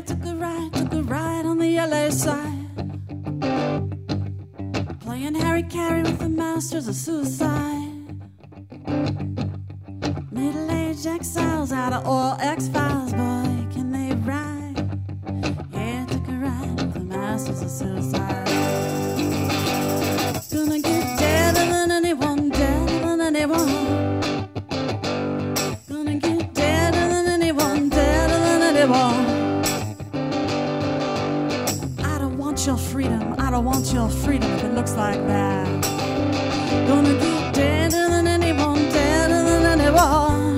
took a ride on the LA side, playing Harry Carey with the masters of suicide. Middle-aged exiles out of oil X-Files, boy, can they ride? Yeah, took a ride with the masters of suicide. Gonna get deader than anyone, deader than anyone. Gonna get deader than anyone, deader than anyone. I don't want your freedom, I don't want your freedom if it looks like that. Gonna get deader than anyone, deader than anyone.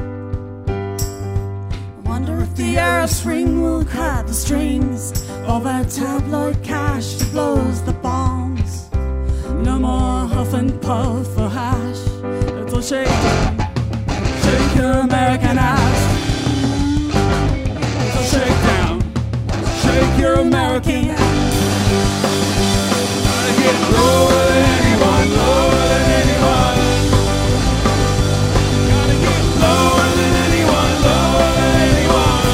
I wonder if the Arab Spring will cut the strings or that tabloid cash that blows the bombs. No more huff and puff for hash. It'll shake your American ass. It'll shake down, shake your American ass. Gotta get lower than anyone, lower than anyone. Gotta get lower than anyone, lower than anyone.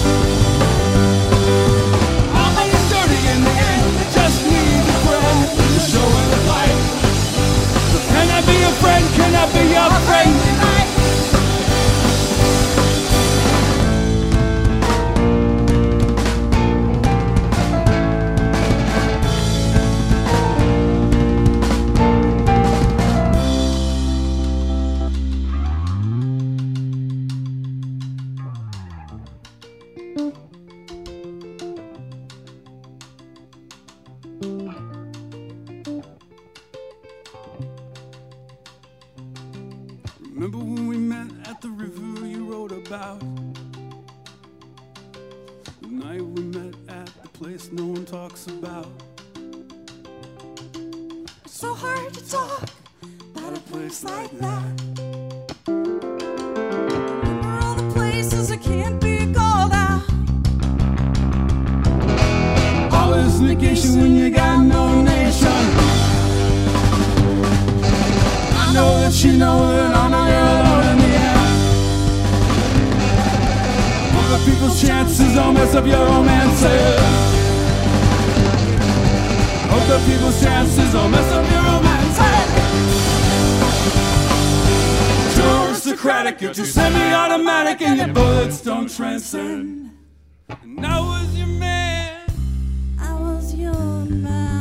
I'll make it dirty in the end. I just need a friend to show me the light. So can I be your friend? Can I be your friend tonight? Remember when we met at the review you wrote about? The night we met at the place no one talks about. It's so hard to talk about a place like that. Remember all the places that can't be called out. All this negation when you got no nation. I know that you know that I'm not alone in the end. Other people's chances don't mess up your romances. Other people's chances don't mess up your romances. Too aristocratic, you're too semi-automatic, and your bullets don't transcend. And I was your man. I was your man.